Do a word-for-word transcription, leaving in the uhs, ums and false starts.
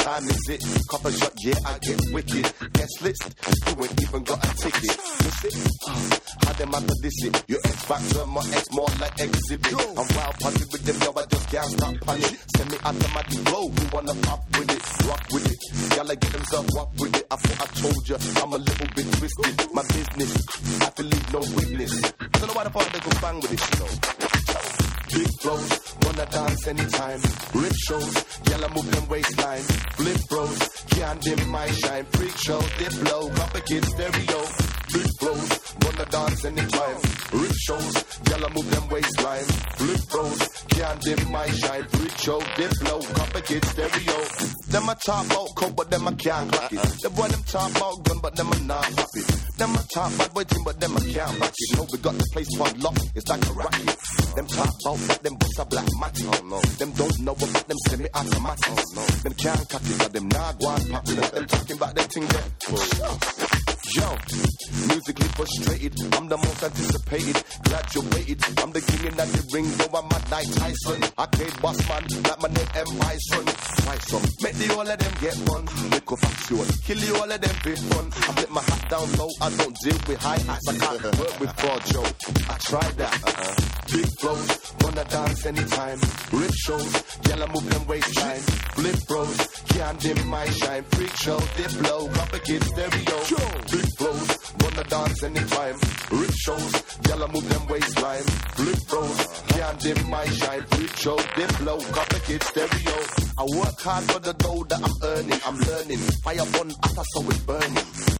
time is it? Copper shot, yeah, I get wicked. Guest list, you ain't even got a ticket. Miss it? Uh, how them under this it? Your X factor, my X more like exhibit. I'm wild party with them, yo, I just can't stop punning. Send me automatic blow, who wanna pop with it? Rock with it, y'all get themselves up with it. I thought I told you, I'm a little bit twisted. My business, I can leave no witness. I don't know why the fuck they go bang with it, you know. Big flows, wanna dance anytime. Rip shows, yellow move them waistline. Flip bros, can't dim my shine. Freak show, dip blow, got the kids stereo. Big flows, wanna dance anytime. Rip shows, yellow move them waistline. Flip bros, can't dim my shine. Freak show, dip blow, got the kids stereo. Them a talk about coke, but them a can't crack it. The boy them talk about gun, but them a not happy. Them a talk bad boy team, but them a can't back it. No, we got the place for lock, it's like a racket. Them talk about but them books are black matty. Oh no, them don't know about them semi-automatic. Oh no, them can't cut it, but them not one poppy. Them talking about them thing there. Oh. Yo, musically frustrated, I'm the most anticipated, graduated, I'm the king in that the ring, though I'm a Mike Tyson, arcade boss man, like my name M. Bison, Tyson, make the all of them get one, make up action, kill the all of them big fun, I flip my hat down low, I don't deal with high hats, I can't work with fraud, Joe, I tried that, uh-uh. Big flows, wanna dance anytime, rip shows, yellow move them waistline, flip bros, can't dim my shine, freak show, dip low, got the kids stereo, big flows, wanna dance anytime. Rip shows, yellow move them waistline. Flip bros, can't dim my shine. Freak show, dip low, got the kids stereo. I work hard for the dough that I'm earning. I'm learning. Fire on after so it's burning.